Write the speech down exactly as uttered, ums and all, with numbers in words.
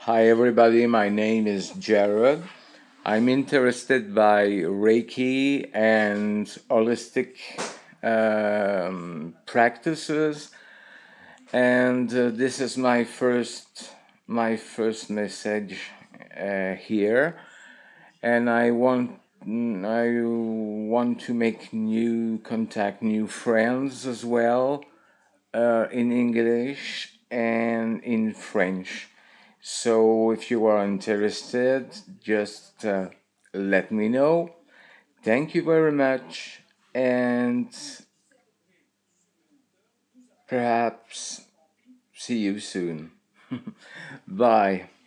Hi, everybody. My name is Jared. I'm interested by Reiki and holistic um, practices, and uh, this is my first my first message uh, here. And I want I want to make new contact, new friends as well, uh, in English and in French. So if you are interested, just uh, let me know. Thank you very much, and perhaps see you soon. Bye.